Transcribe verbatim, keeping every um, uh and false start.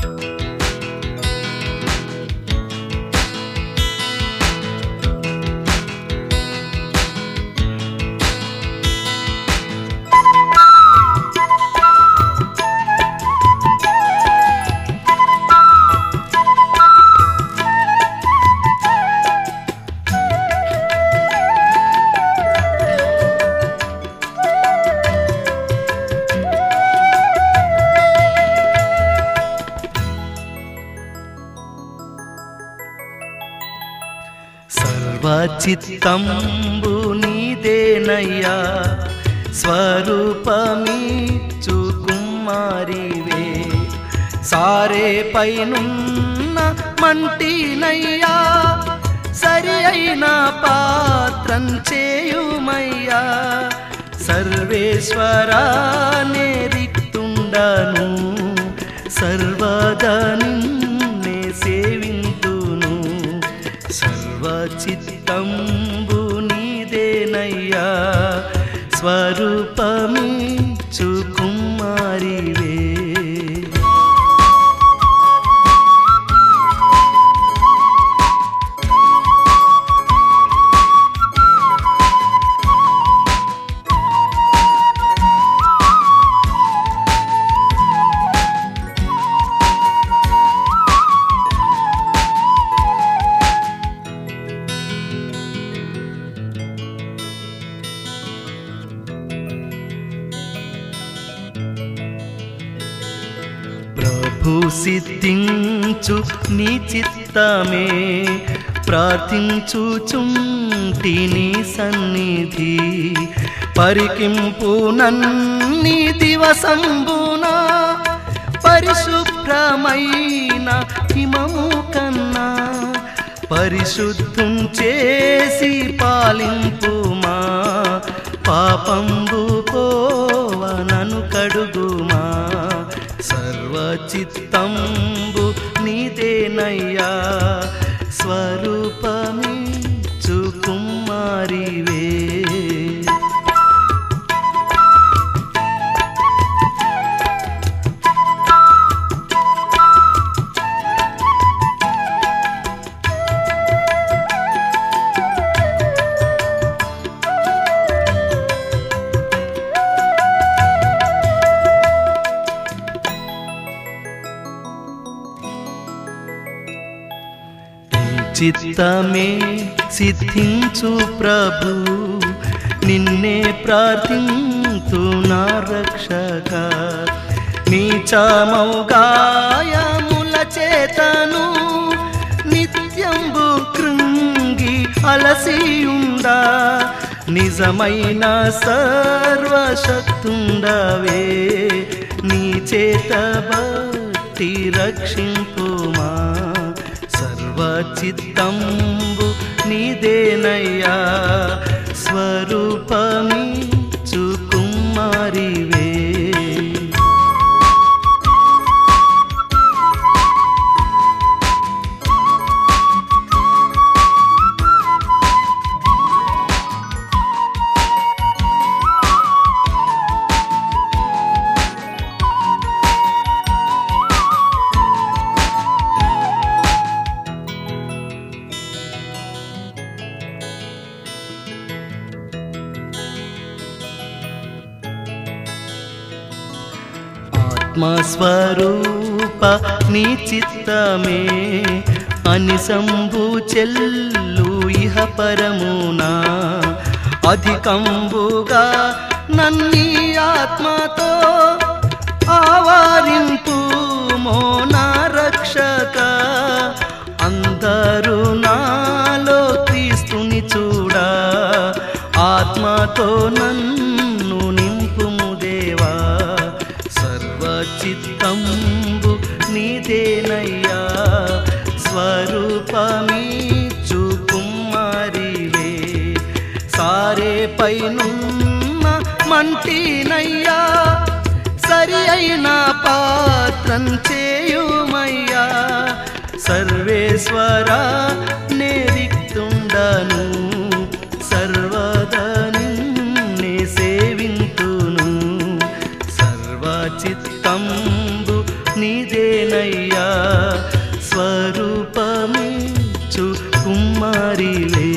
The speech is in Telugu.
చిత్తంబు నీదేనయ్యా స్వరూపమిచ్చు కుమారివే సారే పైనున్న మంటినయ్యా సరి అయిన పాత్రం చేయుమయ్యా సర్వేశ్వరా నే రిక్తుండను సర్వదా నిన్నే సేవింతును సర్వచిత్తంబు నీదేనయ్యా స్వరూపమిచ్చు కుమారివే ప్రభు సిద్ధించు నీ చిత్తమే ప్రార్థించుచుంటి నీ సన్నిధి పరికింపు నన్ని దివసంబున పరిశుభ్రమైన హిమము కన్నా పరిశుద్ధం చేసి పాలింపుమా పాపంబు పోవనను కడుగుమా సర్వచిత్తంబు నీదేనయ్యా స్వరూపమిచ్చు కుమారివే చిత్తమే సిద్ధించు ప్రభు నిన్నే ప్రార్థింతు నా రక్షక నీచమౌగాయముల చేతను నిత్యంబు కృంగి అలసియుండా నిజమైన సర్వశక్తుండవే నీ చేత బట్టి రక్షింపుమా సర్వచిత్తంబు నీదేనయ్యా స్వరూపమిచ్చు కుమారివే ఆత్మస్వరూప నీ చిత్తమే అనిసంబు చెల్లు ఇహ పరమునా అధికంబుగా నన్ని ఆత్మతో ఆవారింపు మోనా రక్షక అందరూ నాలో క్రీస్తుని చూడా ఆత్మతో నన్ను నింపుము దేవా సర్వచిత్తంబు నీదేనయ్యా స్వరూపమిచ్చు కుమారివే సారే పైనున్న మంటినయ్యా సరి అయిన పాత్రం చేయుమయ్యా సర్వేశ్వరా నే రిక్తుండను సర్వదా నిన్నే సేవింతును సర్వచిత్తంబు నీదేనయ్యా రూపమిచ్చు కుమారిలే